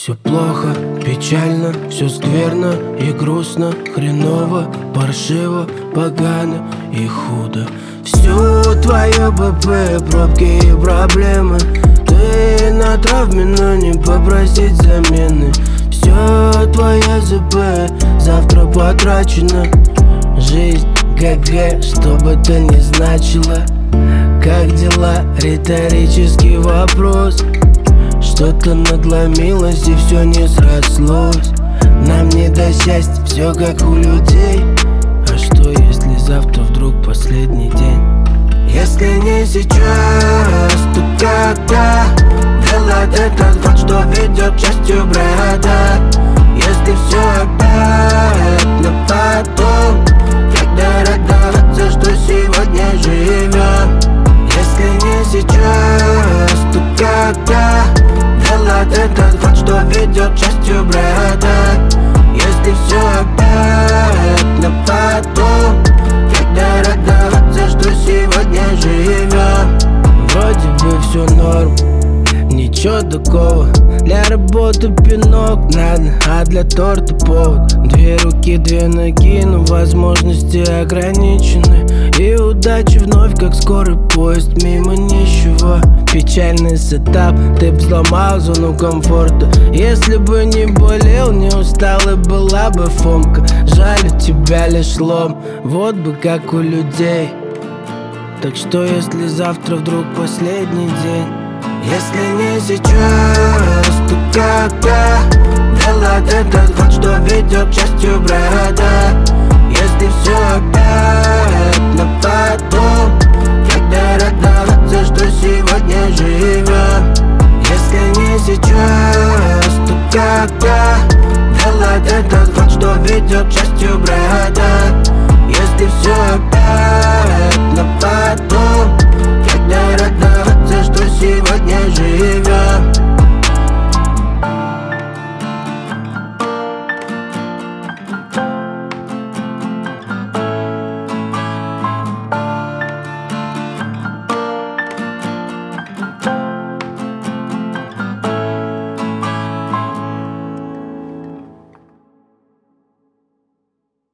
Все плохо, печально, все скверно и грустно, хреново, паршиво, погано и худо. Всё твое ПП, пробки и проблемы. Ты на травме, но не попросить замены. Все твое ЗП завтра потрачено. Жизнь ГГ, что бы то ни значило. Как дела? Риторический вопрос. Что-то надломилось и все не срослось. Нам не до счастья, все как у людей. А что если завтра вдруг последний день? Если не сейчас, то когда? Делать этот факт, что ведет к счастью брата. Если все опять на потом, когда радоваться, что сегодня живем. Если не сейчас, то когда? Делать этот факт, что ведет к счастью брата. Если все опять на потом, когда радоваться, что сегодня живем. Вроде бы все норм, ничего такого. Для работы пинок надо, а для торта повод. Две руки, две ноги, но возможности ограничены. И удача вновь, как скорый поезд мимо нищего. Печальный сетап, ты б взломал зону комфорта. Если бы не болел, не устал и была бы фомка. Жаль, у тебя лишь лом, вот бы как у людей. Так что если завтра вдруг последний день? Если не сейчас, то когда? Делать этот факт, что ведет к счастью брата. Если все опять на потом, когда радоваться, что сегодня живем. Если не сейчас, то когда? Делать этот факт, что ведет к счастью брата. Если все опять